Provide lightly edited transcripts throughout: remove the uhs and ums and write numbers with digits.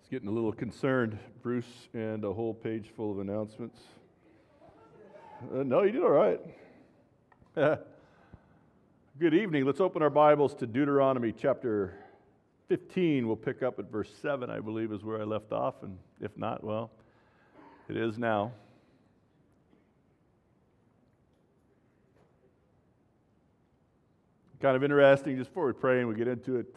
Getting a little concerned, Bruce, and a whole page full of announcements. No, you did all right. Good evening. Let's open our Bibles to Deuteronomy chapter 15. We'll pick up at verse 7, I believe, is where I left off. And if not, well, it is now. Kind of interesting, just before we pray and we get into it,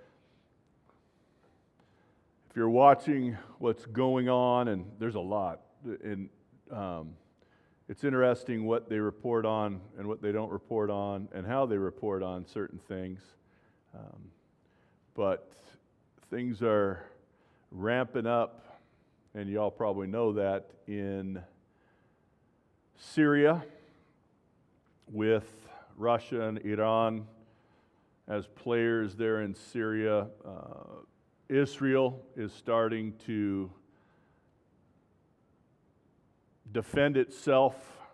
if you're watching what's going on, and there's a lot, and it's interesting what they report on and what they don't report on and how they report on certain things. But things are ramping up, and y'all probably know that, in Syria with Russia and Iran as players there in Syria. Israel is starting to defend itself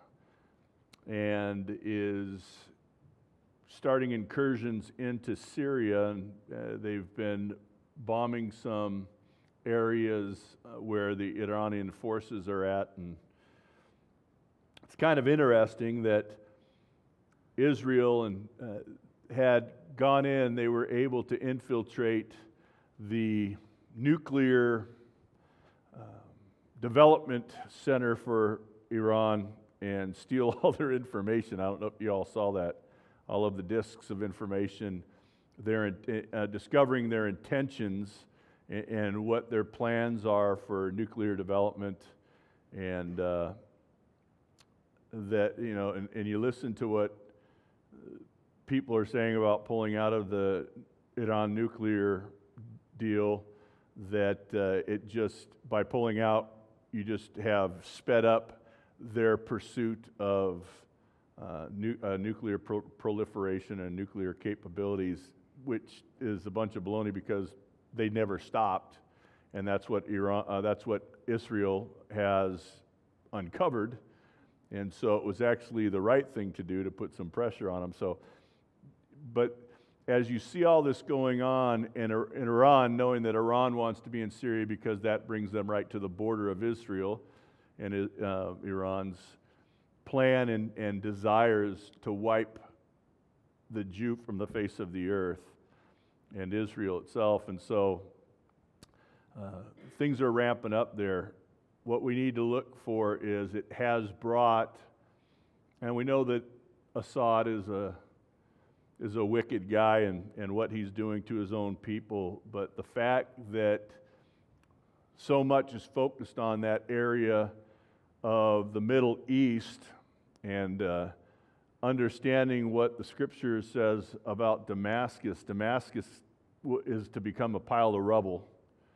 and is starting incursions into Syria. And they've been bombing some areas where the Iranian forces are at. And it's kind of interesting that Israel had gone in, they were able to infiltrate the nuclear development center for Iran and steal all their information. I don't know if you all saw that. All of the disks of information, they're discovering their intentions and what their plans are for nuclear development, and that, you know, and you listen to what people are saying about pulling out of the Iran nuclear deal, that it just, by pulling out, you just have sped up their pursuit of nuclear proliferation and nuclear capabilities, which is a bunch of baloney because they never stopped, and that's what Israel has uncovered, and so it was actually the right thing to do to put some pressure on them. So, but as you see all this going on in Iran, knowing that Iran wants to be in Syria because that brings them right to the border of Israel, and Iran's plan and desires to wipe the Jew from the face of the earth and Israel itself. And so things are ramping up there. What we need to look for is it has brought, and we know that Assad is a wicked guy and what he's doing to his own people, but the fact that so much is focused on that area of the Middle East, and understanding what the Scripture says about Damascus. Damascus is to become a pile of rubble.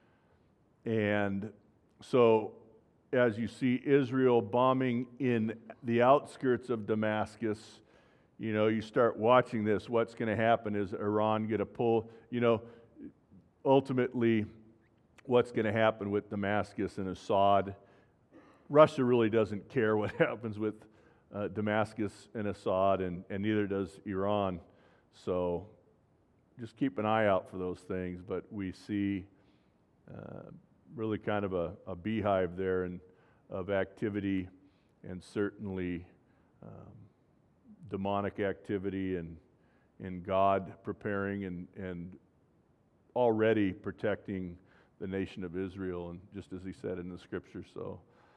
And so as you see Israel bombing in the outskirts of Damascus, you know, you start watching this, what's going to happen? Is Iran going to pull, you know, ultimately what's going to happen with Damascus and Assad? Russia really doesn't care what happens with Damascus and Assad, and neither does Iran. So just keep an eye out for those things. But we see really kind of a beehive there of activity, and certainly demonic activity, and God preparing and already protecting the nation of Israel, and just as he said in the Scripture. So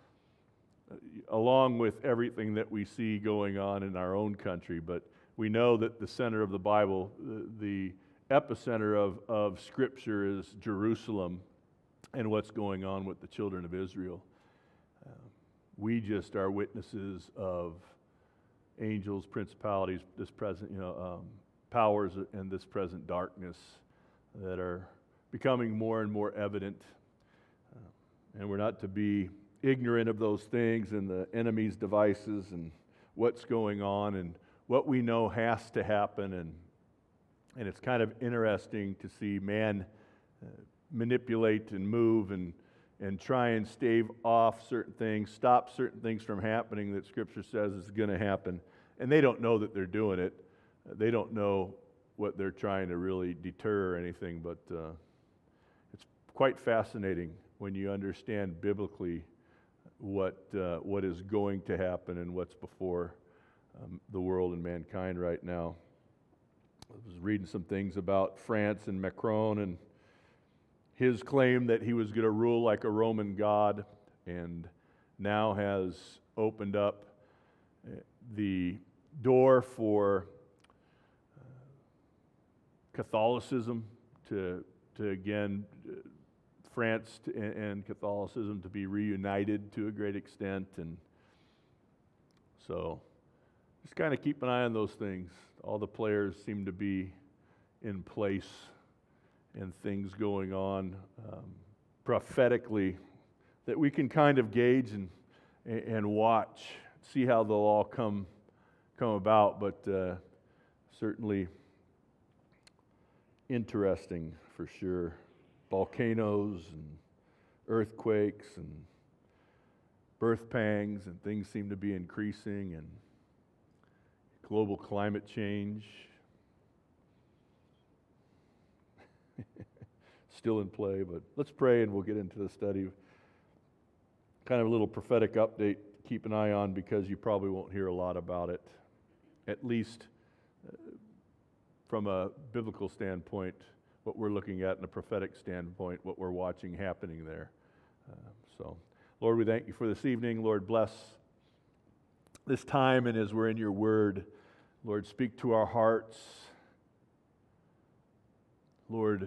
along with everything that we see going on in our own country, but we know that the center of the Bible, the epicenter of Scripture, is Jerusalem and what's going on with the children of Israel. We just are witnesses of angels, principalities, this present, powers in this present darkness that are becoming more and more evident. And we're not to be ignorant of those things and the enemy's devices and what's going on and what we know has to happen. And it's kind of interesting to see man manipulate and move and try and stave off certain things, stop certain things from happening that Scripture says is going to happen. And they don't know that they're doing it. They don't know what they're trying to really deter or anything, but it's quite fascinating when you understand biblically what is going to happen and what's before the world and mankind right now. I was reading some things about France and Macron and his claim that he was going to rule like a Roman god, and now has opened up the door for Catholicism to again, France and Catholicism to be reunited to a great extent. And so just kind of keep an eye on those things. All the players seem to be in place and things going on prophetically that we can kind of gauge and watch, see how they'll all come about, but certainly interesting for sure. Volcanoes and earthquakes and birth pangs, and things seem to be increasing, and global climate change still in play. But let's pray and we'll get into the study. Kind of a little prophetic update to keep an eye on, because you probably won't hear a lot about it, at least from a biblical standpoint, what we're looking at in a prophetic standpoint, what we're watching happening there. So, Lord, we thank you for this evening. Lord, bless this time, and as we're in your word, Lord, speak to our hearts. Lord,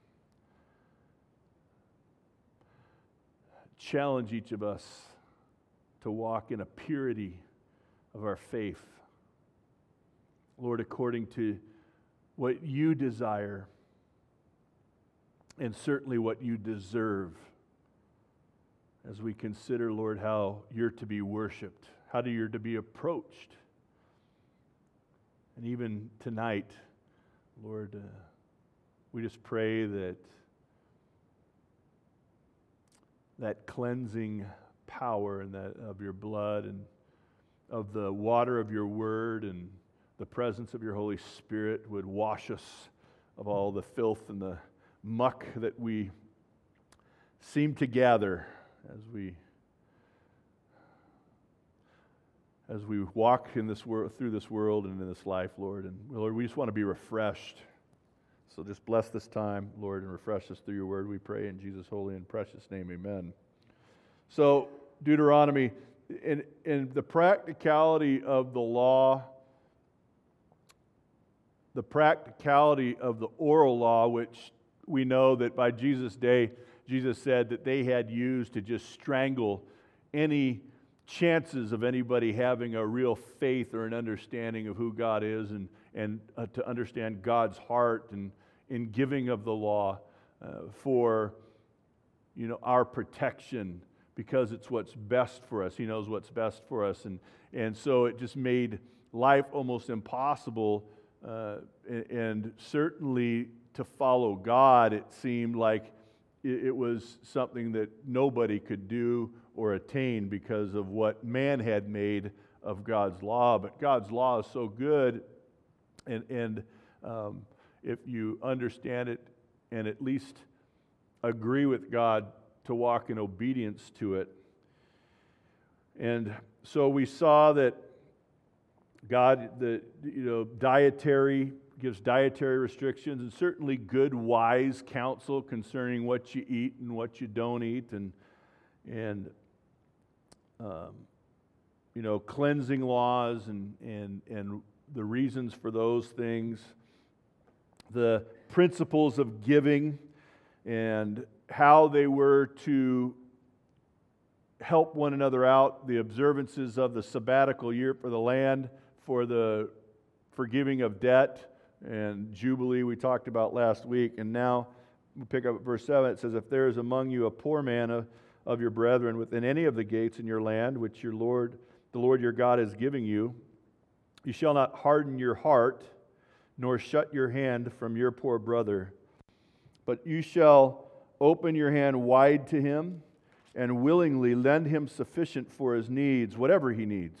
challenge each of us to walk in a purity of our faith. Lord, according to what you desire, and certainly what you deserve, as we consider, Lord, how you're to be worshiped, how you're to be approached. And even tonight, Lord, we just pray that cleansing power and that of your blood and of the water of your word and the presence of your Holy Spirit would wash us of all the filth and the muck that we seem to gather as we walk in this world, through this world and in this life, Lord. And Lord, we just want to be refreshed. So just bless this time, Lord, and refresh us through your word, we pray in Jesus' holy and precious name, amen. So Deuteronomy, in the practicality of the law, the practicality of the oral law, which we know that by Jesus' day, Jesus said that they had used to just strangle any chances of anybody having a real faith or an understanding of who God is, and to understand God's heart and in giving of the law for our protection, because it's what's best for us. He knows what's best for us, and so it just made life almost impossible, and certainly to follow God, it seemed like it was something that nobody could do or attain because of what man had made of God's law. But God's law is so good, and if you understand it and at least agree with God to walk in obedience to it. And so we saw that God, gives dietary restrictions, and certainly good, wise counsel concerning what you eat and what you don't eat, and cleansing laws and the reasons for those things, the principles of giving and how they were to help one another out, the observances of the sabbatical year for the land, for the forgiving of debt, and Jubilee we talked about last week. And now we pick up at verse 7. It says, "If there is among you a poor man of your brethren within any of the gates in your land, which the Lord your God is giving you, you shall not harden your heart, nor shut your hand from your poor brother, but you shall open your hand wide to him, and willingly lend him sufficient for his needs, whatever he needs.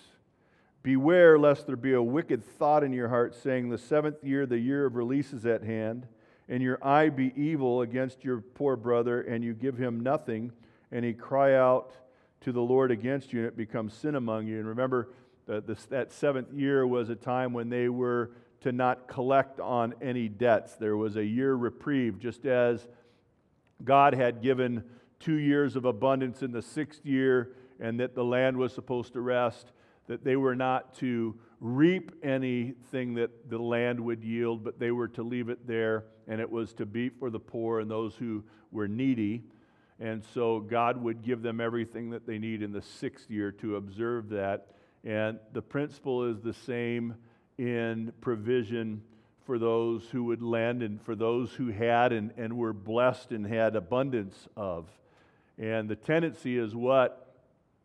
Beware lest there be a wicked thought in your heart, saying, the 7th year, the year of release is at hand, and your eye be evil against your poor brother, and you give him nothing, and he cry out to the Lord against you, and it becomes sin among you. And remember, that 7th year was a time when they were to not collect on any debts. There was a year reprieve, just as God had given 2 years of abundance in the 6th year, and that the land was supposed to rest, that they were not to reap anything that the land would yield, but they were to leave it there, and it was to be for the poor and those who were needy. And so God would give them everything that they need in the 6th year to observe that. And the principle is the same in provision for those who would lend and for those who had and were blessed and had abundance of. And the tendency is what?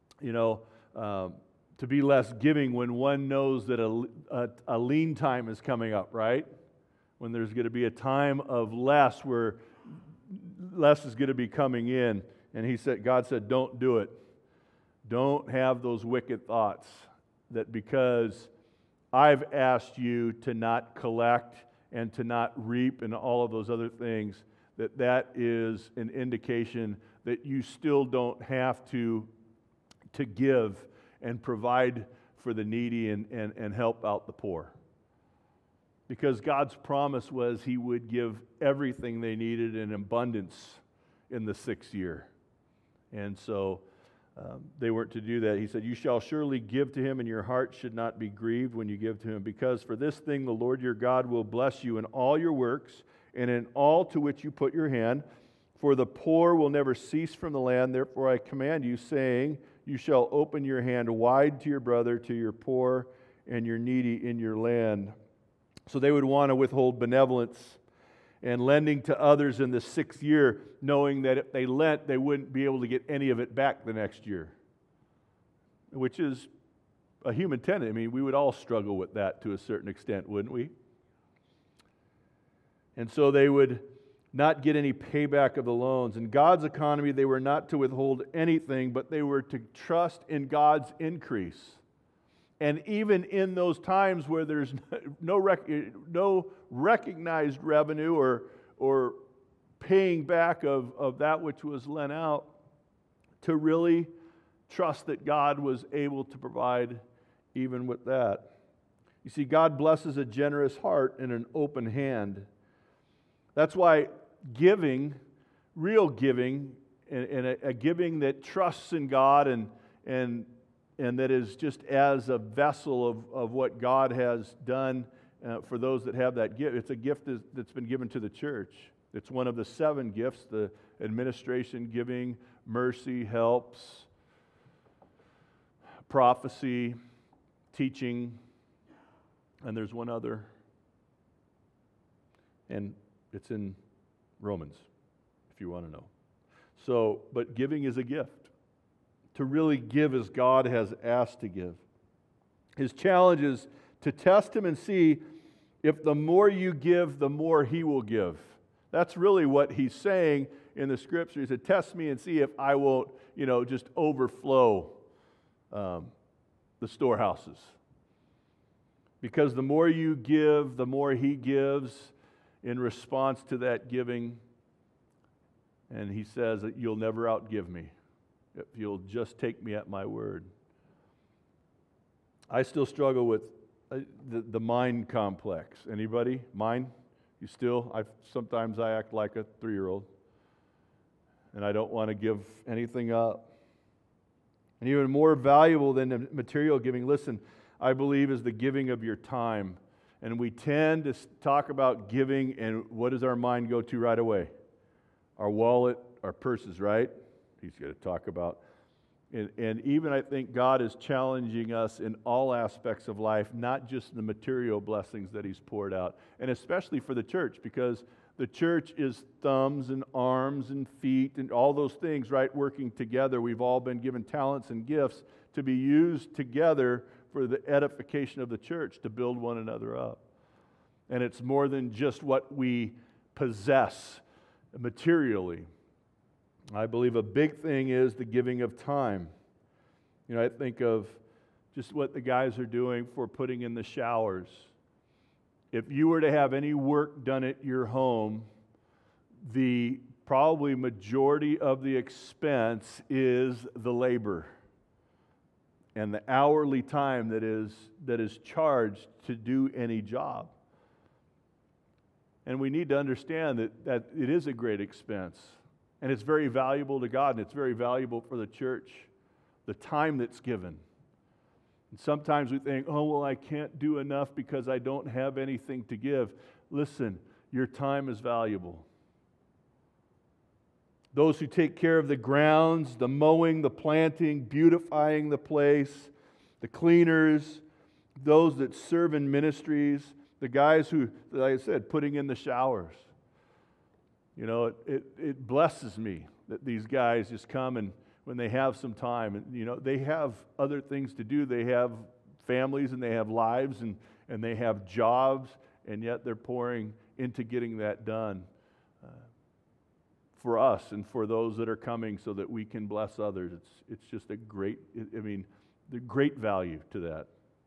To be less giving when one knows that a lean time is coming up, right? When there's going to be a time of less where less is going to be coming in. And God said, don't do it. Don't have those wicked thoughts that because I've asked you to not collect and to not reap and all of those other things, that is an indication that you still don't have to give and provide for the needy and help out the poor. Because God's promise was He would give everything they needed in abundance in the 6th year. And so they weren't to do that. He said, you shall surely give to him, and your heart should not be grieved when you give to him, because for this thing the Lord your God will bless you in all your works and in all to which you put your hand. For the poor will never cease from the land. Therefore I command you, saying, you shall open your hand wide to your brother, to your poor and your needy in your land. So they would want to withhold benevolence and lending to others in the 6th year, knowing that if they lent, they wouldn't be able to get any of it back the next year, which is a human tendency. I mean, we would all struggle with that to a certain extent, wouldn't we? And so they would not get any payback of the loans. In God's economy, they were not to withhold anything, but they were to trust in God's increase. And even in those times where there's no recognized revenue or paying back of that which was lent out, to really trust that God was able to provide even with that. You see, God blesses a generous heart and an open hand. That's why giving, real giving, and a giving that trusts in God and that is just as a vessel of what God has done for those that have that gift. It's a gift that's been given to the church. It's one of the 7 gifts: the administration, giving, mercy, helps, prophecy, teaching, and there's one other. And it's in Romans, if you want to know. So, but giving is a gift. To really give as God has asked to give. His challenge is to test Him and see if the more you give, the more He will give. That's really what He's saying in the Scripture. He said, test me and see if I won't, just overflow the storehouses. Because the more you give, the more He gives in response to that giving. And He says that you'll never outgive me if you'll just take me at my word. I still struggle with the mind complex. Anybody? Mine? You still? Sometimes I act like a 3-year-old. And I don't want to give anything up. And even more valuable than the material giving, listen, I believe is the giving of your time. And we tend to talk about giving, and what does our mind go to right away? Our wallet, our purses, right? He's going to talk about. And even I think God is challenging us in all aspects of life, not just the material blessings that He's poured out. And especially for the church, because the church is thumbs and arms and feet and all those things, right, working together. We've all been given talents and gifts to be used together for the edification of the church, to build one another up. And it's more than just what we possess materially. I believe a big thing is the giving of time. I think of just what the guys are doing for putting in the showers. If you were to have any work done at your home the probably majority of the expense is the labor and the hourly time that is charged to do any job. And we need to understand that it is a great expense. And it's very valuable to God, and it's very valuable for the church, the time that's given. And sometimes we think, oh, well, I can't do enough because I don't have anything to give. Listen, your time is valuable. Those who take care of the grounds, the mowing, the planting, beautifying the place, the cleaners, those that serve in ministries, the guys who, like I said, putting in the showers. You know, it blesses me that these guys just come and when they have some time, and you know, they have other things to do. They have families and they have lives and they have jobs, and yet they're pouring into getting that done for us and for those that are coming so that we can bless others. It's just a great, the great value to that.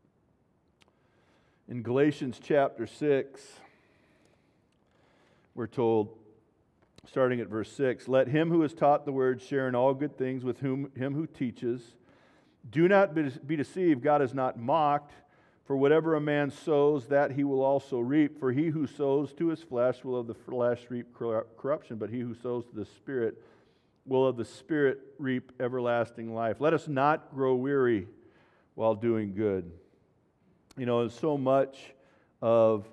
In Galatians chapter 6, we're told, starting at verse 6, let him who is taught the word share in all good things with him who teaches. Do not be deceived, God is not mocked, for whatever a man sows, that he will also reap. For he who sows to his flesh will of the flesh reap corruption, but he who sows to the Spirit will of the Spirit reap everlasting life. Let us not grow weary while doing good. You know, so much of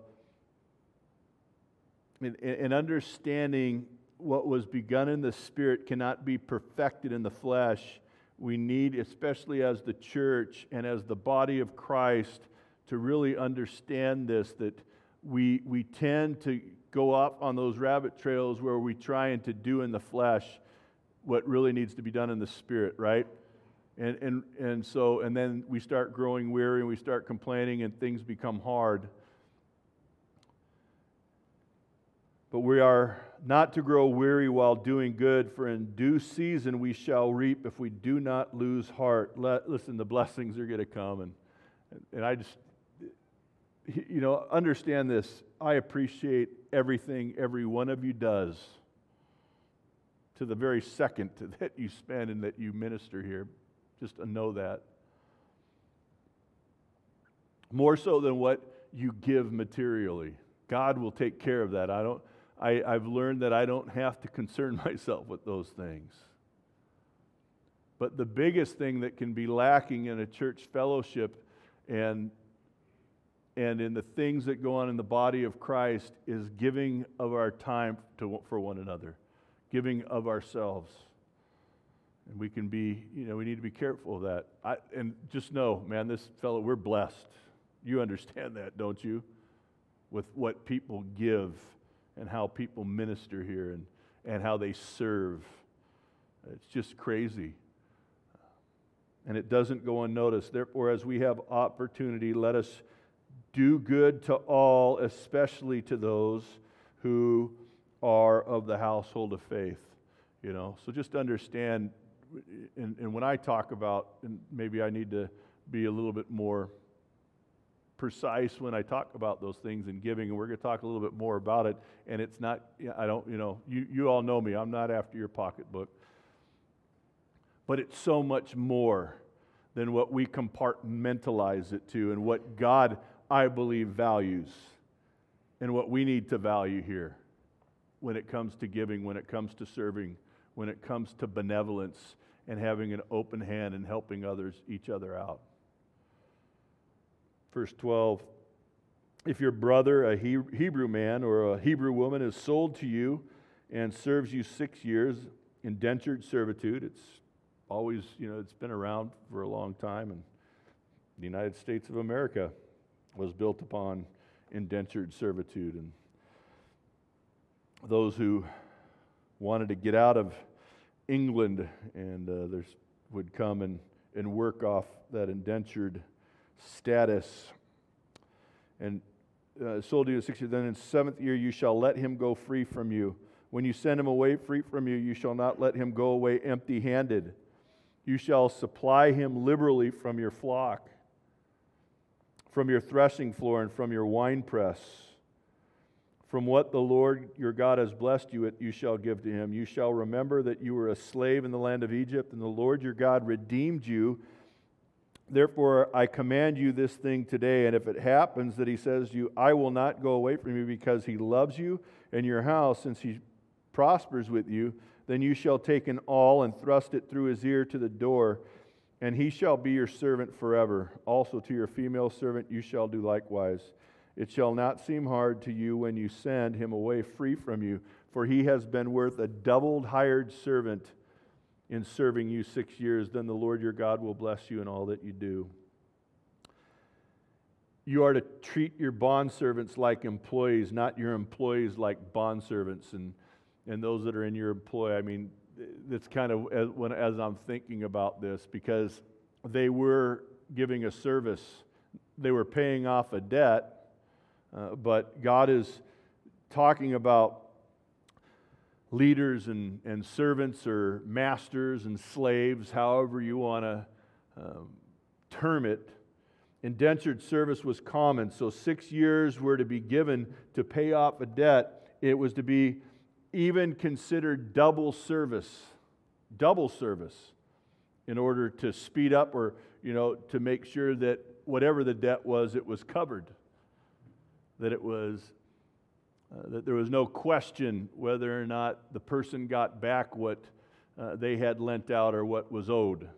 in understanding what was begun in the Spirit cannot be perfected in the flesh. We need, especially as the church and as the body of Christ, to really understand this, that we tend to go off on those rabbit trails where we try to do in the flesh what really needs to be done in the Spirit, right? And then we start growing weary and we start complaining and things become hard. But we are not to grow weary while doing good, for in due season we shall reap if we do not lose heart. Listen, the blessings are going to come. And I just, you know, understand this. I appreciate everything every one of you does to the very second that you spend and that you minister here. Just to know that. More so than what you give materially. God will take care of that. I've learned that I don't have to concern myself with those things. But the biggest thing that can be lacking in a church fellowship and in the things that go on in the body of Christ is giving of our time for one another, giving of ourselves. And we can be, you know, we need to be careful of that. And just know, man, this fellow, we're blessed. You understand that, don't you? With what people give and how people minister here and how they serve. It's just crazy. And it doesn't go unnoticed. Therefore, as we have opportunity, let us do good to all, especially to those who are of the household of faith. You know, so just understand, and when I talk about, and maybe I need to be a little bit more precise when I talk about those things in giving, and we're going to talk a little bit more about it. And it's not, I don't, you know, you all know me. I'm not after your pocketbook. But it's so much more than what we compartmentalize it to, and what God, I believe, values, and what we need to value here when it comes to giving, when it comes to serving, when it comes to benevolence and having an open hand and helping each other out. Verse 12, if your brother, a Hebrew man or a Hebrew woman, is sold to you and serves you 6 years, indentured servitude, it's always, you know, it's been around for a long time, and the United States of America was built upon indentured servitude. And those who wanted to get out of England and would come and work off that indentured status. And sold to you 6 years, then in 7th year you shall let him go free from you. When you send him away free from you, you shall not let him go away empty-handed. You shall supply him liberally from your flock, from your threshing floor, and from your winepress. From what the Lord your God has blessed you with, you shall give to him. You shall remember that you were a slave in the land of Egypt, and the Lord your God redeemed you. Therefore, I command you this thing today, and if it happens that he says to you, I will not go away from you because he loves you and your house, since he prospers with you, then you shall take an awl and thrust it through his ear to the door, and he shall be your servant forever. Also to your female servant you shall do likewise. It shall not seem hard to you when you send him away free from you, for he has been worth a doubled hired servant in serving you 6 years. Then the Lord your God will bless you in all that you do. You are to treat your bondservants like employees, not your employees like bondservants. And those that are in your employ, I mean, it's kind of as I'm thinking about this, because they were giving a service, they were paying off a debt, but God is talking about leaders and servants, or masters and slaves, however you want to term it. Indentured service was common, so 6 years were to be given to pay off a debt. It was to be even considered double service in order to speed up, or to make sure that whatever the debt was, it was covered. That it was that there was no question whether or not the person got back what they had lent out or what was owed.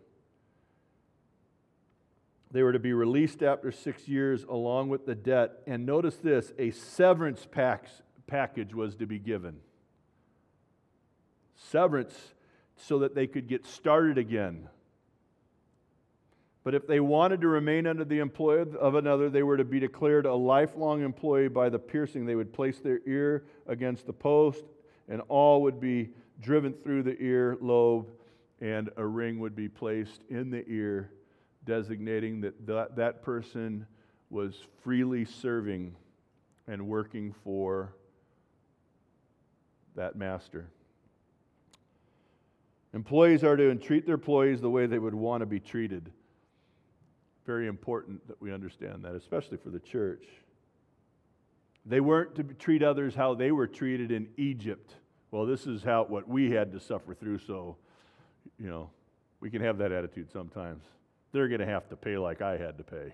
They were to be released after 6 years along with the debt. And notice this, a severance package was to be given. Severance so that they could get started again. But if they wanted to remain under the employ of another, they were to be declared a lifelong employee by the piercing. They would place their ear against the post, and awl would be driven through the ear lobe, and a ring would be placed in the ear, designating that person was freely serving and working for that master. Employees are to treat their employees the way they would want to be treated. Very important that we understand that, especially for the church. They weren't to treat others how they were treated in Egypt. Well, this is what we had to suffer through, so, we can have that attitude sometimes. They're going to have to pay like I had to pay.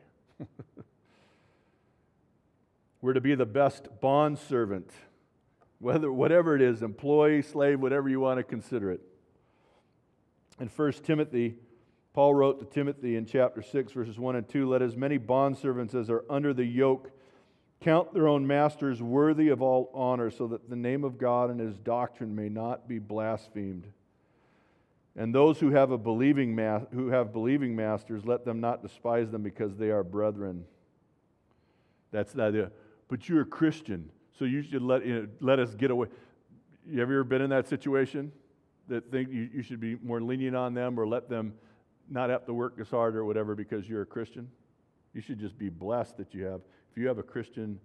We're to be the best bondservant, whatever it is, employee, slave, whatever you want to consider it. In 1 Timothy, Paul wrote to Timothy in chapter 6, verses 1 and 2, let as many bondservants as are under the yoke count their own masters worthy of all honor, so that the name of God and his doctrine may not be blasphemed. And those who have believing masters, let them not despise them, because they are brethren. That's the idea. But you're a Christian, so you should let us get away. Have you ever been in that situation? That think you should be more lenient on them, or let them not have to work as hard or whatever because you're a Christian? You should just be blessed that you have. If you have a Christian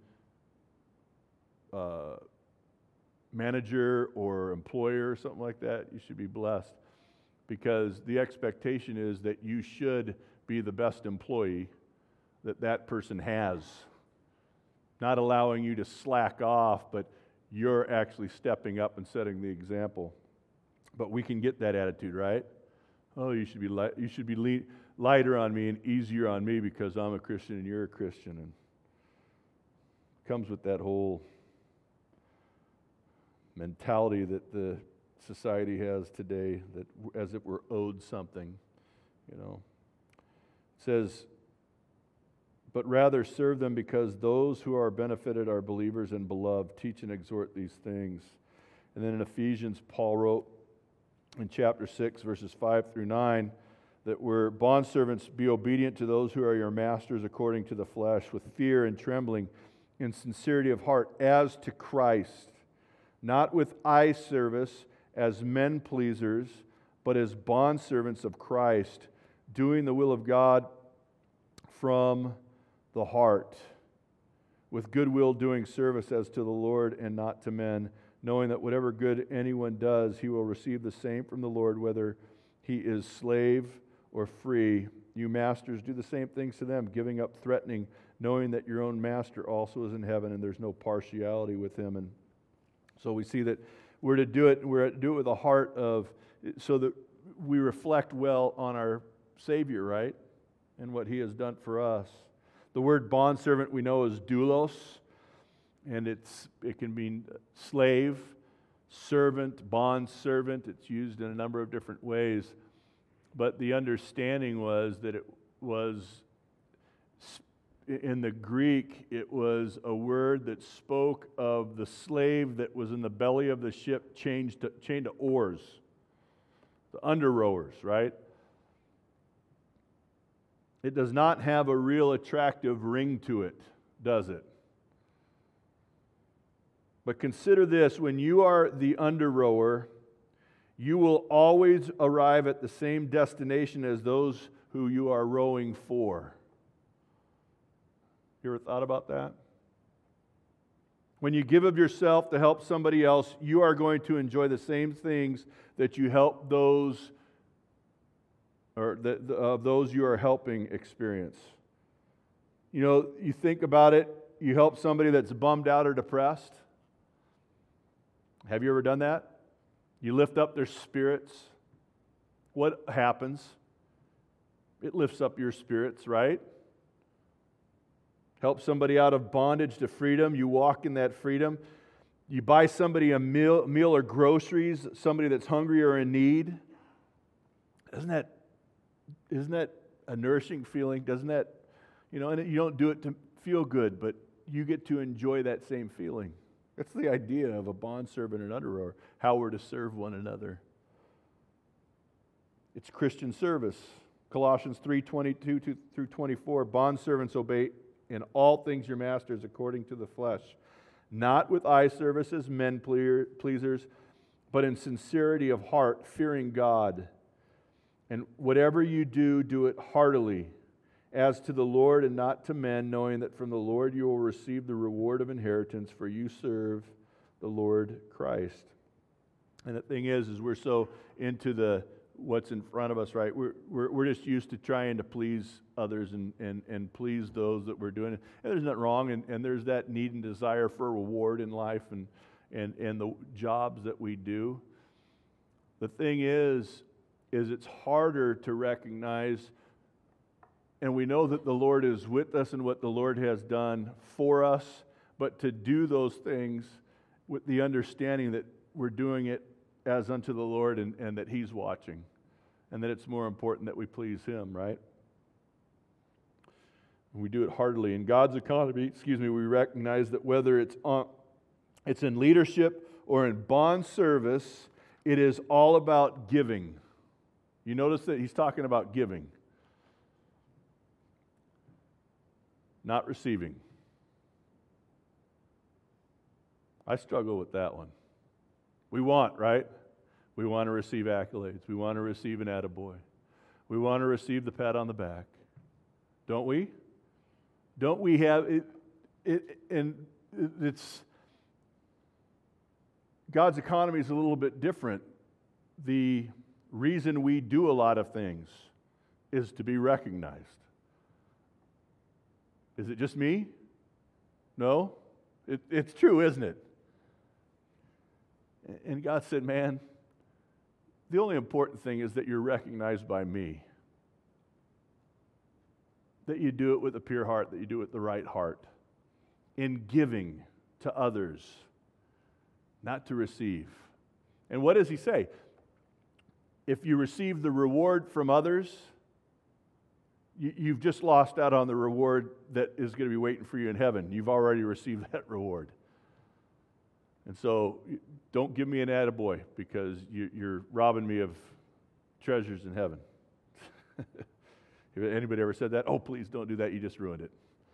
manager or employer or something like that, you should be blessed, because the expectation is that you should be the best employee that person has. Not allowing you to slack off, but you're actually stepping up and setting the example. But we can get that attitude, right? Oh, you should be lighter on me and easier on me because I'm a Christian and you're a Christian. And it comes with that whole mentality that the society has today, that as if we're owed something, It says, but rather serve them, because those who are benefited are believers and beloved. Teach and exhort these things. And then in Ephesians, Paul wrote in chapter 6, verses 5 through 9, that we're bondservants, be obedient to those who are your masters according to the flesh, with fear and trembling, in sincerity of heart, as to Christ, not with eye service as men pleasers, but as bondservants of Christ, doing the will of God from the heart, with goodwill doing service as to the Lord and not to men, knowing that whatever good anyone does, he will receive the same from the Lord, whether he is slave or free. You masters, do the same things to them, giving up threatening, knowing that your own master also is in heaven, and there's no partiality with him. And so we see that we're to do it with a heart of, so that we reflect well on our Savior, right? And what he has done for us. The word bondservant we know is doulos, and it can mean slave, servant, bondservant. It's used in a number of different ways. But the understanding was that it was, in the Greek, it was a word that spoke of the slave that was in the belly of the ship chained to oars, the under rowers, right? It does not have a real attractive ring to it, does it? But consider this, when you are the under rower, you will always arrive at the same destination as those who you are rowing for. You ever thought about that? When you give of yourself to help somebody else, you are going to enjoy the same things that you help those, or those you are helping experience. You know, you think about it, you help somebody that's bummed out or depressed. Have you ever done that? You lift up their spirits. What happens? It lifts up your spirits, right? Help somebody out of bondage to freedom. You walk in that freedom. You buy somebody a meal or groceries, somebody that's hungry or in need. Isn't that a nourishing feeling? Doesn't that, and you don't do it to feel good, but you get to enjoy that same feeling. That's the idea of a bondservant and under rower, how we're to serve one another. It's Christian service. Colossians 3:22 through 24, bondservants obey in all things your masters according to the flesh, not with eye service as men pleasers, but in sincerity of heart, fearing God. And whatever you do, do it heartily, as to the Lord and not to men, knowing that from the Lord you will receive the reward of inheritance, for you serve the Lord Christ. And the thing is we're so into what's in front of us, right? We're just used to trying to please others and please those that we're doing. And there's nothing wrong, and there's that need and desire for reward in life and the jobs that we do. The thing is it's harder to recognize, and we know that the Lord is with us and what the Lord has done for us, but to do those things with the understanding that we're doing it as unto the Lord and that He's watching, and that it's more important that we please Him, right? We do it heartily. In God's economy, we recognize that whether it's in leadership or in bond service, it is all about giving. You notice that He's talking about giving, not receiving. I struggle with that one. We want, right? We want to receive accolades. We want to receive an attaboy. We want to receive the pat on the back. Don't we? Don't we have it? And it's God's economy is a little bit different. The reason we do a lot of things is to be recognized. Is it just me? No? It's true, isn't it? And God said, man, the only important thing is that you're recognized by me. That you do it with a pure heart, that you do it with the right heart. In giving to others, not to receive. And what does He say? If you receive the reward from others, you've just lost out on the reward that is going to be waiting for you in heaven. You've already received that reward. And so don't give me an attaboy because you're robbing me of treasures in heaven. If anybody ever said that, oh, please don't do that. You just ruined it.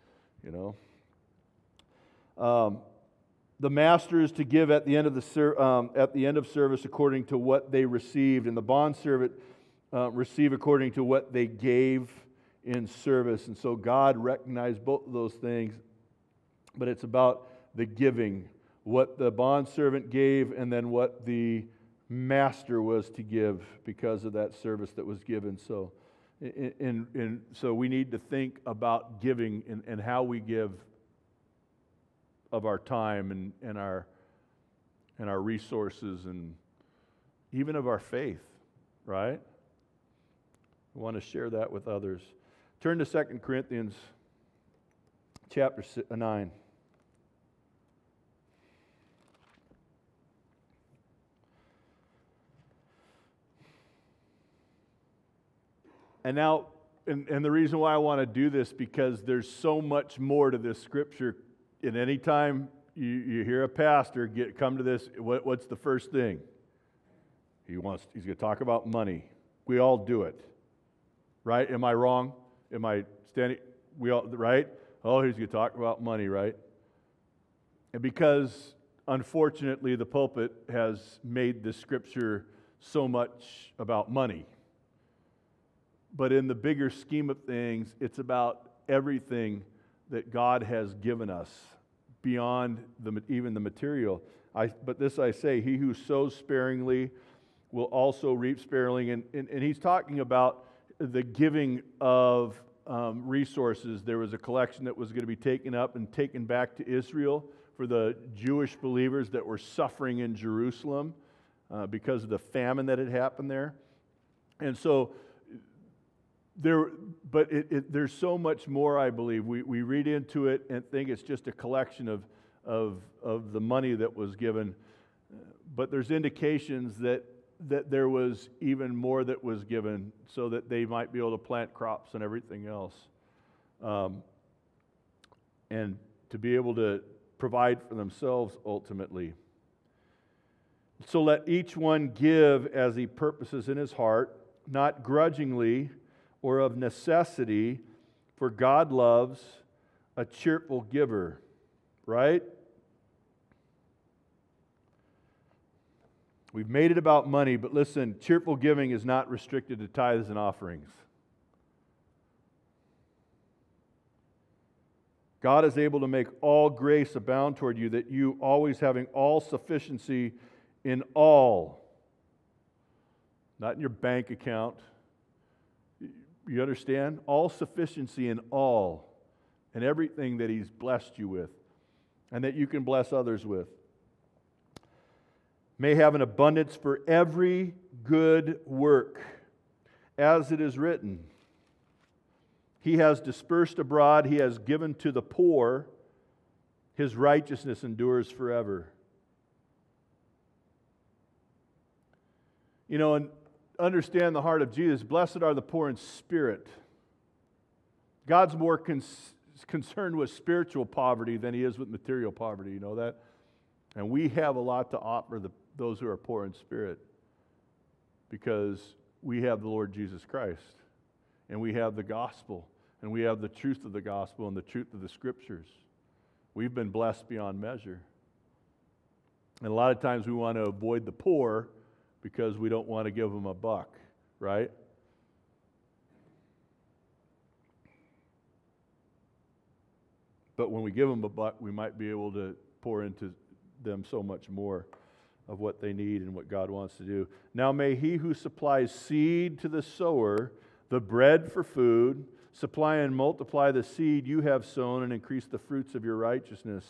The master is to give at the end of service according to what they received, and the bondservant receive according to what they gave in service. And so God recognized both of those things, but it's about the giving, what the bondservant gave and then what the master was to give because of that service that was given. So And so we need to think about giving and how we give of our time and our resources and even of our faith, right? We want to share that with others. Turn to 2 Corinthians chapter 9. And now, and the reason why I want to do this, because there's so much more to this scripture. And any time you hear a pastor come to this, what's the first thing? He's going to talk about money. We all do it, right? Am I wrong? Am I standing? We all, right? Oh, he's going to talk about money, right? And because, unfortunately, the pulpit has made the scripture so much about money. But in the bigger scheme of things, it's about everything that God has given us beyond even the material. But this I say, he who sows sparingly will also reap sparingly. And he's talking about the giving of resources. There was a collection that was going to be taken up and taken back to Israel for the Jewish believers that were suffering in Jerusalem because of the famine that had happened there. And so there's so much more, I believe. We read into it and think it's just a collection of the money that was given. But there's indications that there was even more that was given so that they might be able to plant crops and everything else. And to be able to provide for themselves ultimately. So let each one give as he purposes in his heart, not grudgingly or of necessity, for God loves a cheerful giver, right? We've made it about money, but listen, cheerful giving is not restricted to tithes and offerings. God is able to make all grace abound toward you, that you always having all sufficiency in all, not in your bank account. You understand? All sufficiency in all and everything that He's blessed you with and that you can bless others with. May have an abundance for every good work, as it is written. He has dispersed abroad, He has given to the poor, His righteousness endures forever. You know, and understand the heart of Jesus. Blessed are the poor in spirit. God's more concerned with spiritual poverty than He is with material poverty. You know that? And we have a lot to offer those who are poor in spirit because we have the Lord Jesus Christ and we have the gospel and we have the truth of the gospel and the truth of the scriptures. We've been blessed beyond measure. And a lot of times we want to avoid the poor because we don't want to give them a buck, right? But when we give them a buck, we might be able to pour into them so much more of what they need and what God wants to do. Now may He who supplies seed to the sower, the bread for food, supply and multiply the seed you have sown and increase the fruits of your righteousness,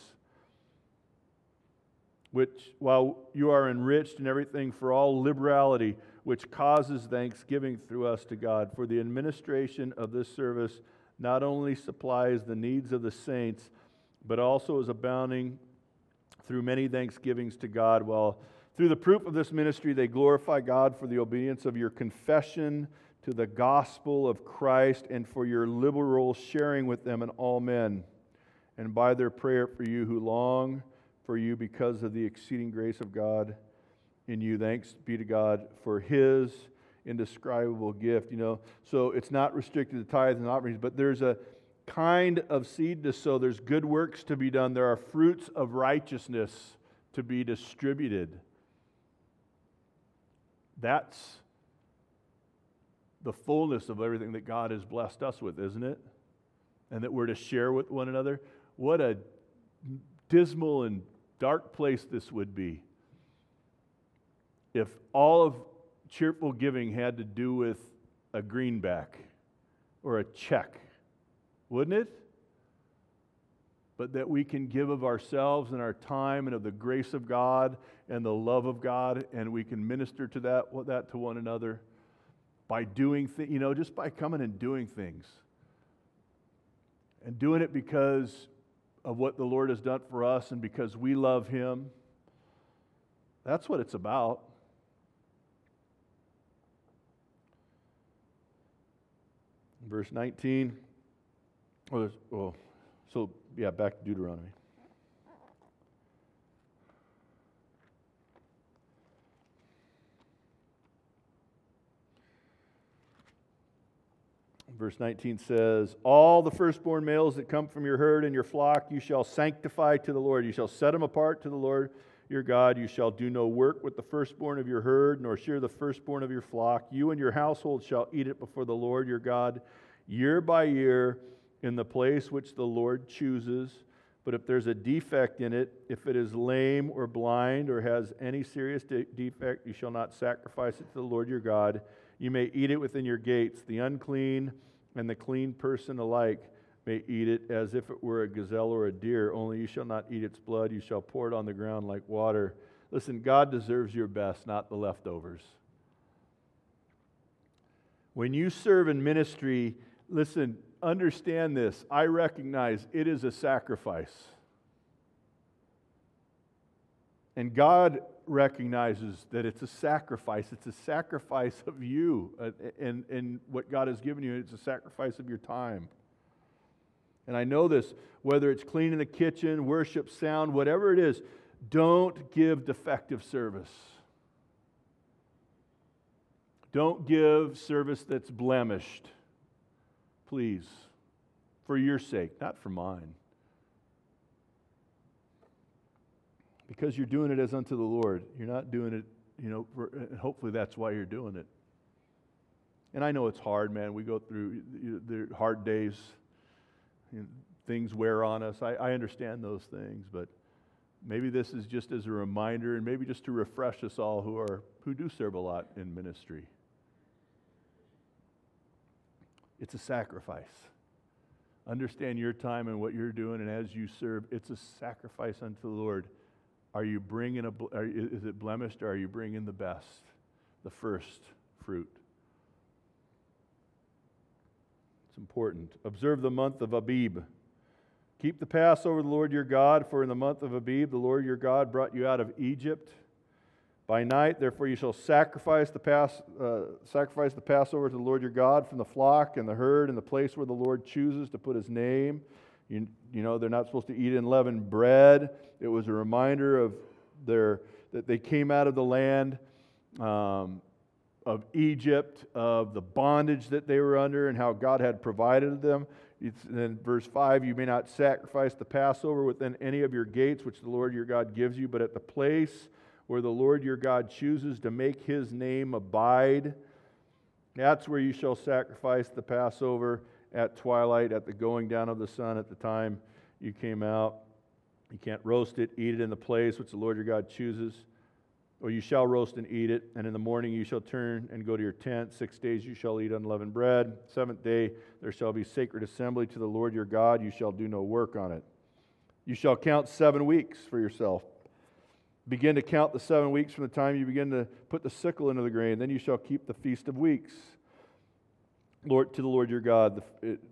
which, while you are enriched in everything for all liberality, which causes thanksgiving through us to God. For the administration of this service not only supplies the needs of the saints, but also is abounding through many thanksgivings to God, while through the proof of this ministry they glorify God for the obedience of your confession to the gospel of Christ and for your liberal sharing with them and all men, and by their prayer for you who long for you because of the exceeding grace of God in you. Thanks be to God for His indescribable gift. You know, so it's not restricted to tithes and offerings, but there's a kind of seed to sow. There's good works to be done. There are fruits of righteousness to be distributed. That's the fullness of everything that God has blessed us with, isn't it? And that we're to share with one another. What a dismal and dark place this would be if all of cheerful giving had to do with a greenback, or a check, wouldn't it? But that we can give of ourselves and our time and of the grace of God and the love of God, and we can minister to that to one another by doing things, just by coming and doing things. And doing it because of what the Lord has done for us and because we love Him. That's what it's about. Verse 19. Back to Deuteronomy. Verse 19 says, all the firstborn males that come from your herd and your flock you shall sanctify to the Lord. You shall set them apart to the Lord your God. You shall do no work with the firstborn of your herd, nor shear the firstborn of your flock. You and your household shall eat it before the Lord your God year by year in the place which the Lord chooses. But if there's a defect in it, if it is lame or blind or has any serious defect, you shall not sacrifice it to the Lord your God. You may eat it within your gates. The unclean and the clean person alike may eat it as if it were a gazelle or a deer, only you shall not eat its blood. You shall pour it on the ground like water. Listen, God deserves your best, not the leftovers. When you serve in ministry, listen, understand this. I recognize it is a sacrifice. And God recognizes that it's a sacrifice. It's a sacrifice of you and what God has given you. It's a sacrifice of your time. And I know this, whether it's cleaning the kitchen, worship, sound, whatever it is, don't give defective service. Don't give service that's blemished. Please, for your sake, not for mine. Because you're doing it as unto the Lord. You're not doing it, hopefully that's why you're doing it. And I know it's hard, man. We go through the hard days. Things wear on us. I understand those things, but maybe this is just as a reminder and maybe just to refresh us all who do serve a lot in ministry. It's a sacrifice. Understand your time and what you're doing, and as you serve, it's a sacrifice unto the Lord. Are you bringing is it blemished, or are you bringing the best, the first fruit? It's important. Observe the month of Abib. Keep the Passover of the Lord your God, for in the month of Abib the Lord your God brought you out of Egypt. By night, therefore, you shall sacrifice the Passover to the Lord your God from the flock and the herd in the place where the Lord chooses to put His name. You know, they're not supposed to eat unleavened bread. It was a reminder of that they came out of the land of Egypt, of the bondage that they were under and how God had provided them. In verse 5, you may not sacrifice the Passover within any of your gates, which the Lord your God gives you, but at the place where the Lord your God chooses to make His name abide, that's where you shall sacrifice the Passover at twilight, at the going down of the sun, at the time you came out. You can't roast it, eat it in the place which the Lord your God chooses. Or you shall roast and eat it, and in the morning you shall turn and go to your tent. 6 days you shall eat unleavened bread. 7th day there shall be sacred assembly to the Lord your God. You shall do no work on it. You shall count 7 weeks for yourself. Begin to count the 7 weeks from the time you begin to put the sickle into the grain. Then you shall keep the Feast of Weeks. Lord, to the Lord your God,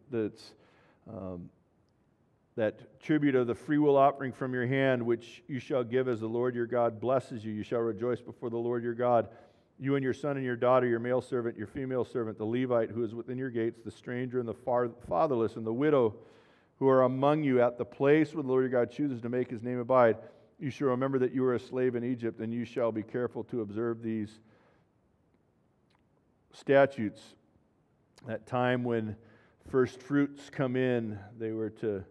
that tribute of the freewill offering from your hand, which you shall give as the Lord your God blesses you. You shall rejoice before the Lord your God. You and your son and your daughter, your male servant, your female servant, the Levite who is within your gates, the stranger and the fatherless and the widow who are among you at the place where the Lord your God chooses to make His name abide. You shall remember that you were a slave in Egypt, and you shall be careful to observe these statutes. That time when first fruits come in, they were to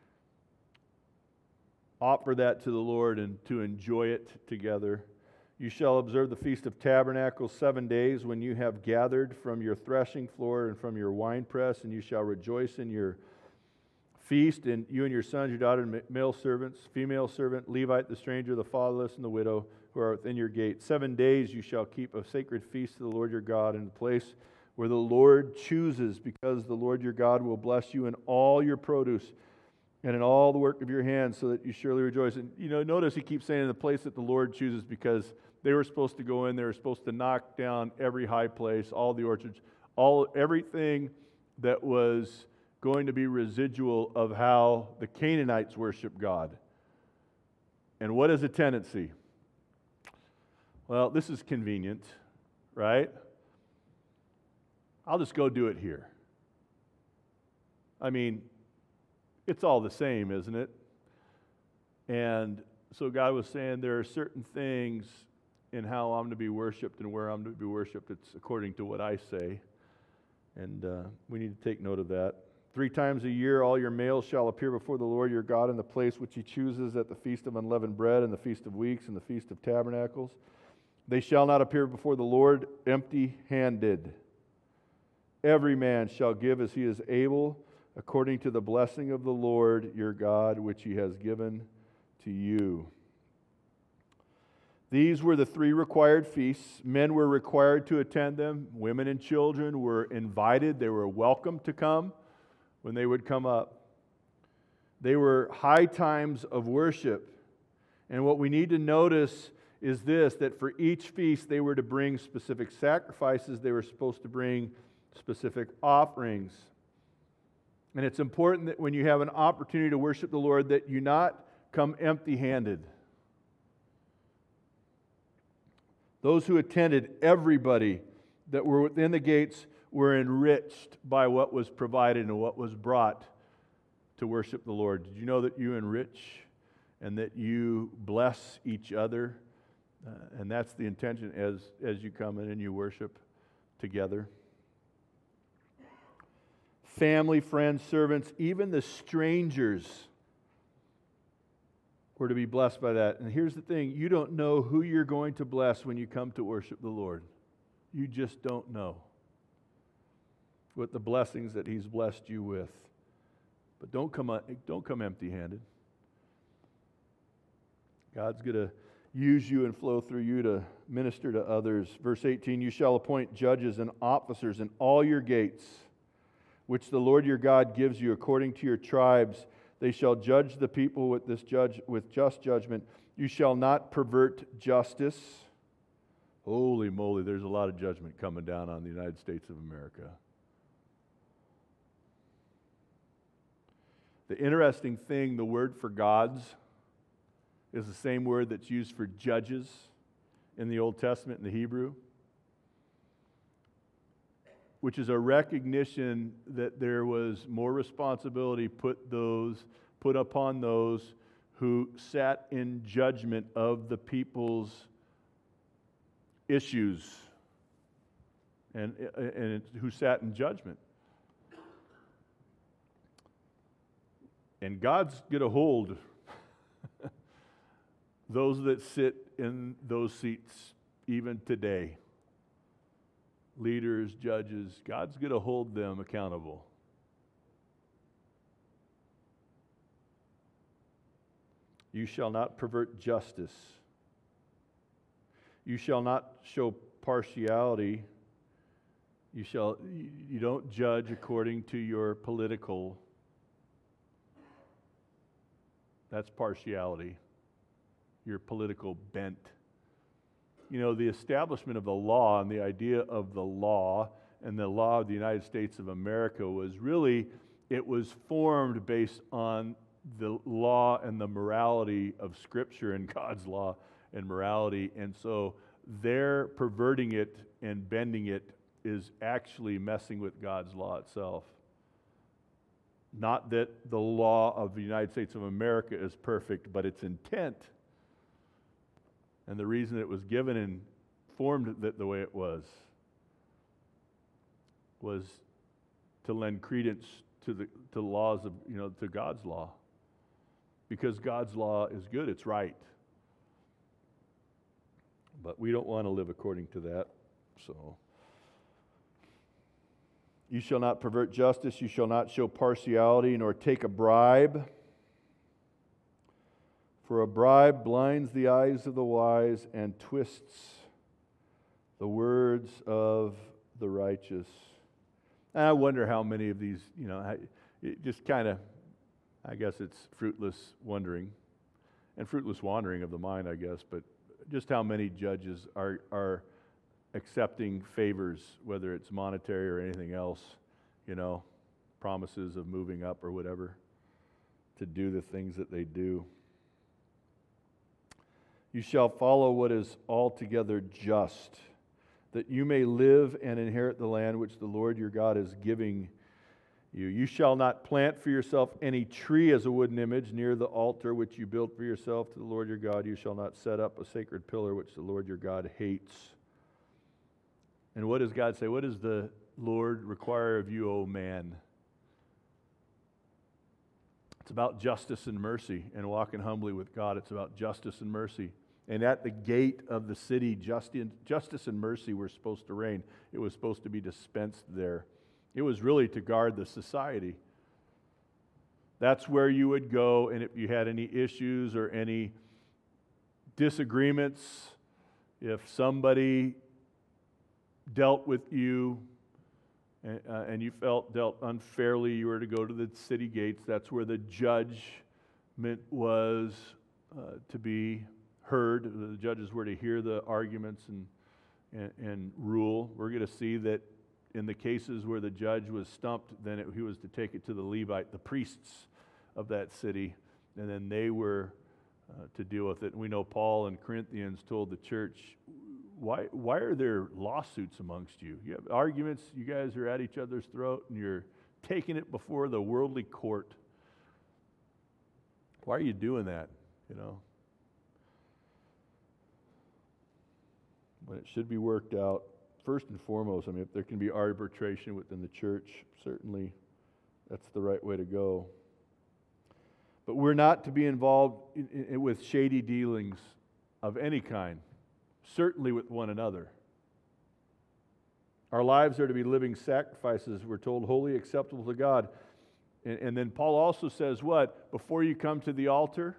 offer that to the Lord and to enjoy it together. You shall observe the Feast of Tabernacles 7 days when you have gathered from your threshing floor and from your winepress, and you shall rejoice in your feast, and you and your sons, your daughter, male servants, female servant, Levite, the stranger, the fatherless, and the widow who are within your gate. 7 days you shall keep a sacred feast to the Lord your God in the place where the Lord chooses, because the Lord your God will bless you in all your produce and in all the work of your hands, so that you surely rejoice. And notice he keeps saying in the place that the Lord chooses, because they were supposed to go in, they were supposed to knock down every high place, all the orchards, everything that was going to be residual of how the Canaanites worship God. And what is a tendency? Well, this is convenient, right? I'll just go do it here. I mean, it's all the same, isn't it? And so God was saying there are certain things in how I'm to be worshiped and where I'm to be worshiped. It's according to what I say. And we need to take note of that. 3 times a year all your males shall appear before the Lord your God in the place which he chooses, at the Feast of Unleavened Bread and the Feast of Weeks and the Feast of Tabernacles. They shall not appear before the Lord empty-handed. Every man shall give as he is able, according to the blessing of the Lord your God, which he has given to you. These were the 3 required feasts. Men were required to attend them. Women and children were invited. They were welcome to come when they would come up. They were high times of worship. And what we need to notice is this, that for each feast they were to bring specific sacrifices. They were supposed to bring specific offerings. And it's important that when you have an opportunity to worship the Lord, that you not come empty-handed. Those who attended, everybody that were within the gates, were enriched by what was provided and what was brought to worship the Lord. Did you know that you enrich and that you bless each other? And that's the intention as you come in and you worship together. Family, friends, servants, even the strangers were to be blessed by that. And here's the thing, you don't know who you're going to bless when you come to worship the Lord. You just don't know what the blessings that he's blessed you with. But don't come empty-handed. God's going to use you and flow through you to minister to others. Verse 18, you shall appoint judges and officers in all your gates, which the Lord your God gives you according to your tribes. They shall judge the people with just judgment. You shall not pervert justice. Holy moly, there's a lot of judgment coming down on the United States of America. The interesting thing, the word for gods is the same word that's used for judges in the Old Testament in the Hebrew, which is a recognition that there was more responsibility put upon those who sat in judgment of the people's issues and who sat in judgment. And God's going to hold those that sit in those seats even today. Leaders, judges, God's going to hold them accountable. You shall not pervert justice. You shall not show partiality. You don't judge according to your political. That's partiality. Your political bent. The establishment of the law and the idea of the law and the law of the United States of America was really, it was formed based on the law and the morality of Scripture and God's law and morality. And so their perverting it and bending it is actually messing with God's law itself. Not that the law of the United States of America is perfect, but its intent and the reason it was given and formed the way it was to lend credence to the laws of, to God's law. Because God's law is good, it's right. But we don't want to live according to that. So, you shall not pervert justice, you shall not show partiality, nor take a bribe. For a bribe blinds the eyes of the wise and twists the words of the righteous. And I wonder how many of these, it just kind of, I guess it's fruitless wondering and fruitless wandering of the mind, I guess, but just how many judges are accepting favors, whether it's monetary or anything else, promises of moving up or whatever, to do the things that they do. You shall follow what is altogether just, that you may live and inherit the land which the Lord your God is giving you. You shall not plant for yourself any tree as a wooden image near the altar which you built for yourself to the Lord your God. You shall not set up a sacred pillar which the Lord your God hates. And what does God say? What does the Lord require of you, O man? It's about justice and mercy and walking humbly with God. It's about justice and mercy. And at the gate of the city, justice and mercy were supposed to reign. It was supposed to be dispensed there. It was really to guard the society. That's where you would go, and if you had any issues or any disagreements, if somebody dealt with you and you felt dealt unfairly, you were to go to the city gates. That's where the judgment was to be heard. The judges were to hear the arguments and rule. We're going to see that in the cases where the judge was stumped, then he was to take it to the Levite, the priests of that city, and then they were to deal with it. And we know Paul in Corinthians told the church, why are there lawsuits amongst you? You have arguments, you guys are at each other's throat, and you're taking it before the worldly court. Why are you doing that, When it should be worked out. First and foremost, if there can be arbitration within the church, certainly that's the right way to go. But we're not to be involved with shady dealings of any kind, certainly with one another. Our lives are to be living sacrifices, we're told, holy, acceptable to God. And then Paul also says what? Before you come to the altar,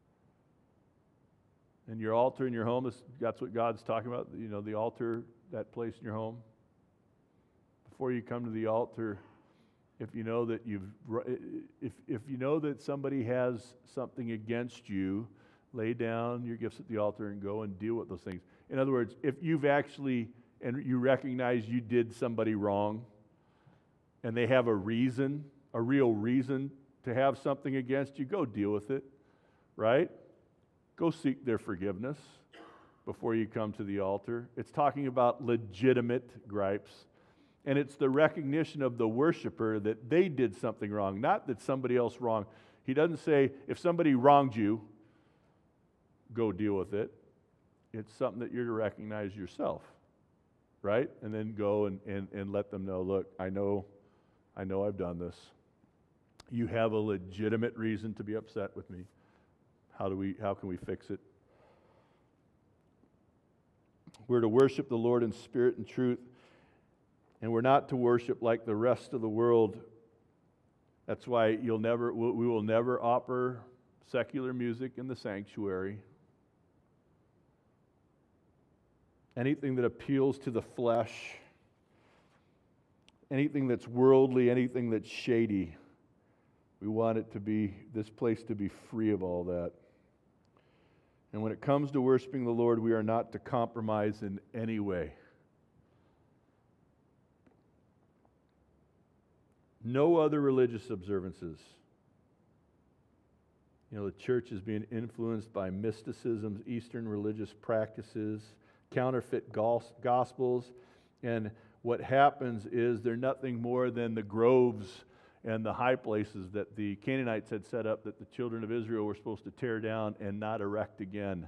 and your altar in your home, that's what God's talking about, the altar, that place in your home. Before you come to the altar, if you know that if you know that somebody has something against you, lay down your gifts at the altar and go and deal with those things. In other words, if you've actually, and you recognize you did somebody wrong, and they have a real reason to have something against you, go deal with it, right? Go seek their forgiveness before you come to the altar. It's talking about legitimate gripes. And it's the recognition of the worshiper that they did something wrong, not that somebody else wronged. He doesn't say, if somebody wronged you, go deal with it. It's something that you're to recognize yourself, right? And then go and let them know, look, I know I've done this. You have a legitimate reason to be upset with me. How can we fix it? We're to worship the Lord in spirit and truth, and we're not to worship like the rest of the world. That's why we will never offer secular music in the sanctuary. Anything that appeals to the flesh, anything that's worldly, anything that's shady, we want this place to be free of all that. And when it comes to worshiping the Lord, we are not to compromise in any way. No other religious observances. The church is being influenced by mysticisms, Eastern religious practices, counterfeit gospels, and what happens is they're nothing more than the groves and the high places that the Canaanites had set up that the children of Israel were supposed to tear down and not erect again.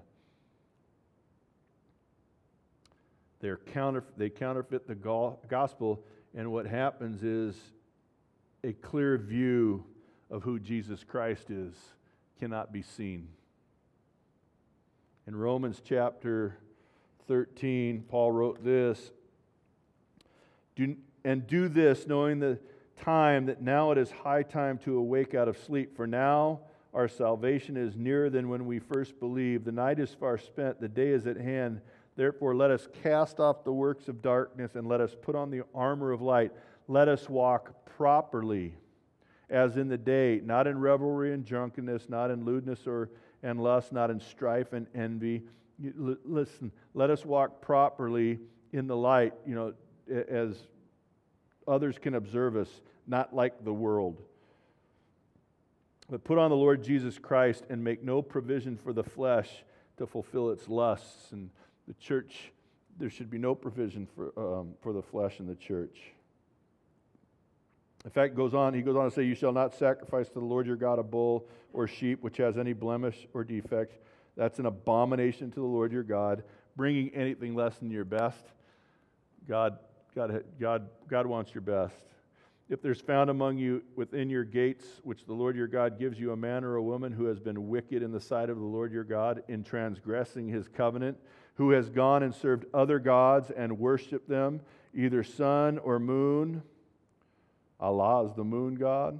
They counterfeit the gospel, and what happens is a clear view of who Jesus Christ is cannot be seen. In Romans chapter 13, Paul wrote this, do this, knowing the time that now it is high time to awake out of sleep. For now our salvation is nearer than when we first believed. The night is far spent, the day is at hand. Therefore, let us cast off the works of darkness and let us put on the armor of light. Let us walk properly as in the day, not in revelry and drunkenness, not in lewdness and lust, not in strife and envy. Listen, let us walk properly in the light, as others can observe us, not like the world. But put on the Lord Jesus Christ and make no provision for the flesh to fulfill its lusts. And the church, there should be no provision for the flesh in the church. In fact, he goes on to say, you shall not sacrifice to the Lord your God a bull or sheep which has any blemish or defect. That's an abomination to the Lord your God. Bringing anything less than your best, God wants your best. If there's found among you within your gates, which the Lord your God gives you, a man or a woman who has been wicked in the sight of the Lord your God in transgressing his covenant, who has gone and served other gods and worshipped them, either sun or moon. Allah is the moon god.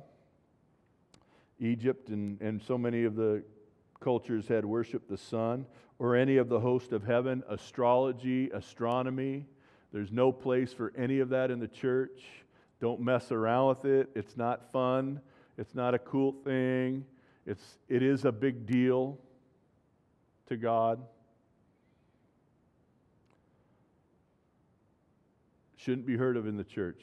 Egypt and so many of the cultures had worshipped the sun, or any of the host of heaven, astrology, astronomy. There's no place for any of that in the church. Don't mess around with it. It's not fun. It's not a cool thing. It is a big deal to God. Shouldn't be heard of in the church.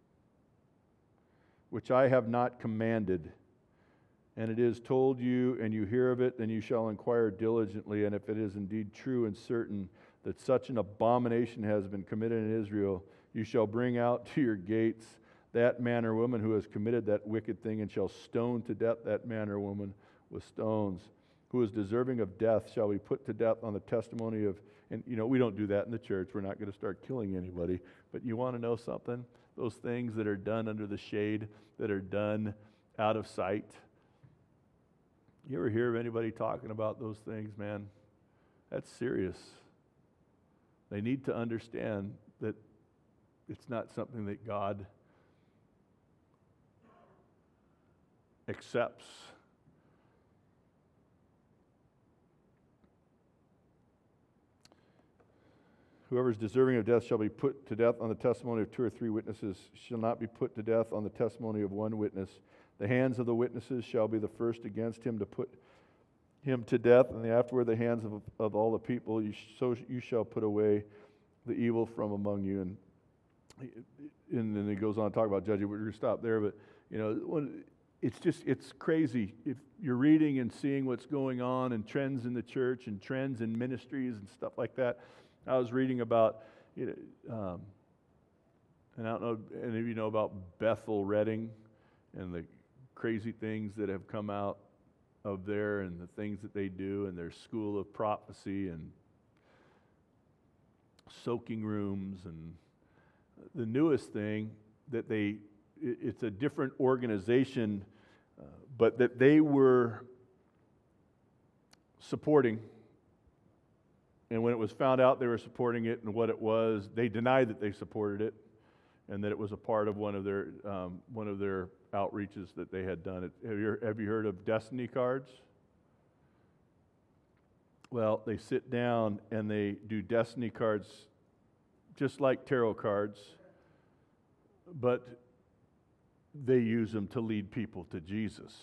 Which I have not commanded. And it is told you, and you hear of it, then you shall inquire diligently. And if it is indeed true and certain that such an abomination has been committed in Israel, you shall bring out to your gates that man or woman who has committed that wicked thing, and shall stone to death that man or woman with stones. Who is deserving of death shall be put to death on the testimony of, and we don't do that in the church. We're not going to start killing anybody. But you want to know something? Those things that are done under the shade, that are done out of sight. You ever hear of anybody talking about those things, man? That's serious. They need to understand that it's not something that God accepts. Whoever is deserving of death shall be put to death on the testimony of 2 or 3 witnesses, shall not be put to death on the testimony of 1 witness. The hands of the witnesses shall be the first against him to put him to death, and afterward the hands of all the people. So you shall put away the evil from among you. And then he goes on to talk about judging. We're going to stop there, but it's crazy. If you're reading and seeing what's going on and trends in the church and trends in ministries and stuff like that. I was reading about, and I don't know, any of you know about Bethel Redding and the crazy things that have come out of there and the things that they do and their school of prophecy and soaking rooms and the newest thing that it's a different organization, but that they were supporting. And when it was found out they were supporting it and what it was, they denied that they supported it, and that it was a part of one of their outreaches that they had done. Have you heard of Destiny cards? Well, they sit down and they do Destiny cards, just like tarot cards, but they use them to lead people to Jesus.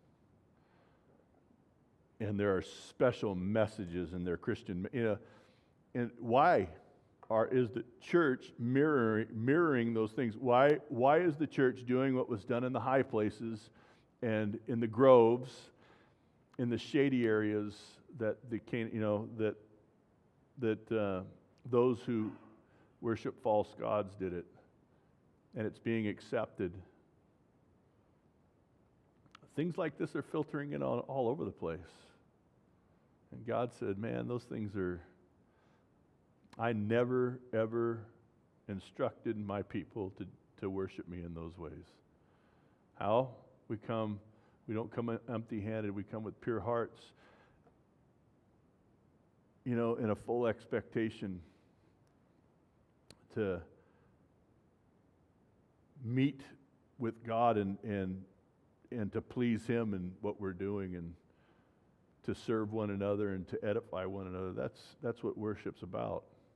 And there are special messages in their Christian, and why is the church mirroring those things? Why is the church doing what was done in the high places and in the groves, in the shady areas that those who worship false gods did it, and it's being accepted? Things like this are filtering in all over the place. And God said, man, those things I never, ever instructed my people to worship me in those ways. How? We don't come empty-handed. We come with pure hearts, in a full expectation to meet with God and to please Him in what we're doing, and to serve one another and to edify one another. That's what worship's about.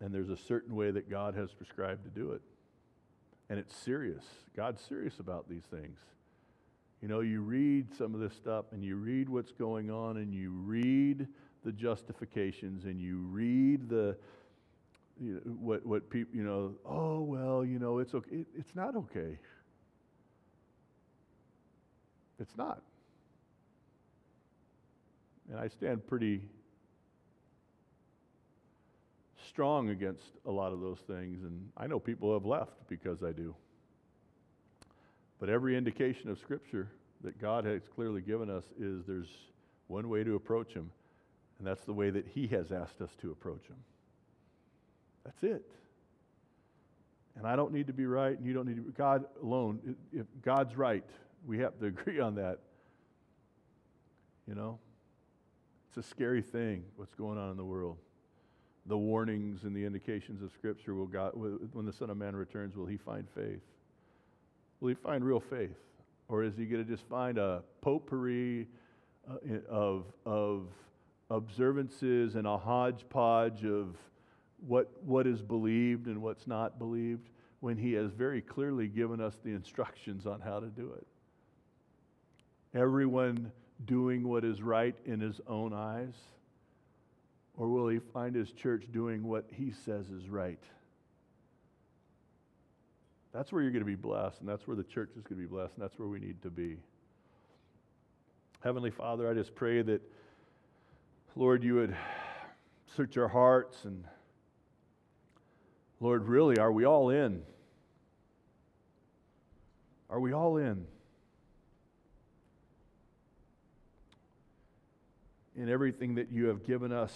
And there's a certain way that God has prescribed to do it. And it's serious. God's serious about these things. You know, you read some of this stuff and you read what's going on and you read the justifications and you read the, you know, what people, you know, oh, well, you know, it's okay. It's not okay. It's not. And I stand pretty strong against a lot of those things, and I know people have left because I do. But every indication of Scripture that God has clearly given us is there's one way to approach Him, and that's the way that He has asked us to approach Him. That's it. And I don't need to be right, and you don't need to be. God alone, if God's right, we have to agree on that. You know? It's a scary thing, what's going on in the world. The warnings and the indications of Scripture, when the Son of Man returns, will He find faith? Will He find real faith? Or is He going to just find a potpourri of observances and a hodgepodge of what is believed and what's not believed, when He has very clearly given us the instructions on how to do it? Everyone doing what is right in his own eyes? Or will He find His church doing what He says is right? That's where you're going to be blessed, and that's where the church is going to be blessed, and that's where we need to be. Heavenly Father, I just pray that, Lord, You would search our hearts, and Lord, really, are we all in? Are we all in? In everything that You have given us,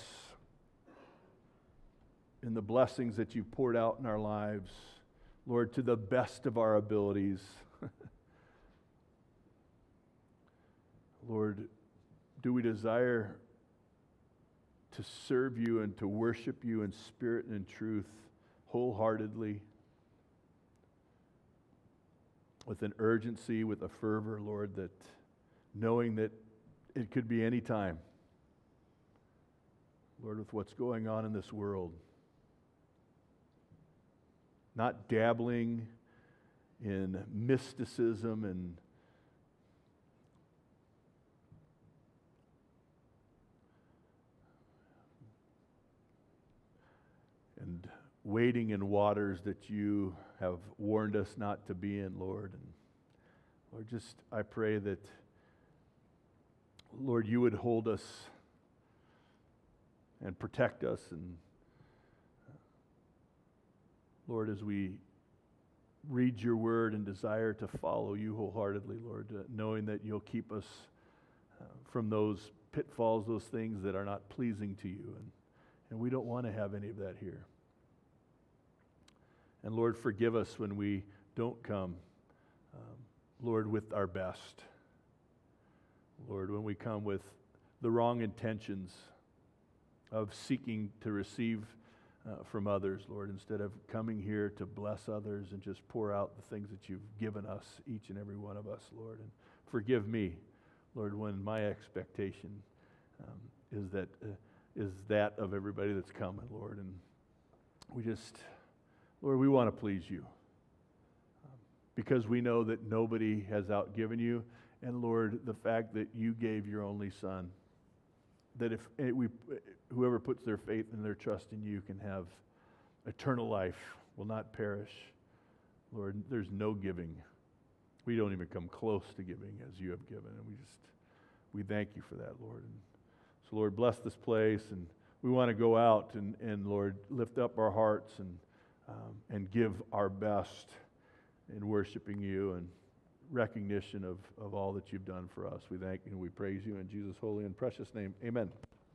in the blessings that You've poured out in our lives, Lord, to the best of our abilities. Lord, do we desire to serve You and to worship You in spirit and in truth, wholeheartedly, with an urgency, with a fervor, Lord, that knowing that it could be any time, Lord, with what's going on in this world. Not dabbling in mysticism and wading in waters that You have warned us not to be in, Lord. And Lord, just I pray that, Lord, You would hold us and protect us, and Lord, as we read Your word and desire to follow You wholeheartedly, Lord, knowing that You'll keep us from those pitfalls, those things that are not pleasing to You, and we don't want to have any of that here. And Lord, forgive us when we don't come, Lord, with our best. Lord, when we come with the wrong intentions of seeking to receive from others, Lord, instead of coming here to bless others and just pour out the things that You've given us, each and every one of us, Lord. And forgive me, Lord, when my expectation is that of everybody that's coming, Lord. And we just, Lord, we want to please You because we know that nobody has outgiven You. And Lord, the fact that You gave Your only Son, that if whoever puts their faith and their trust in You can have eternal life, will not perish. Lord, there's no giving. We don't even come close to giving as You have given. And we thank You for that, Lord. And so, Lord, bless this place. And we want to go out and Lord, lift up our hearts and give our best in worshiping You and recognition of all that You've done for us. We thank You and we praise You in Jesus' holy and precious name. Amen.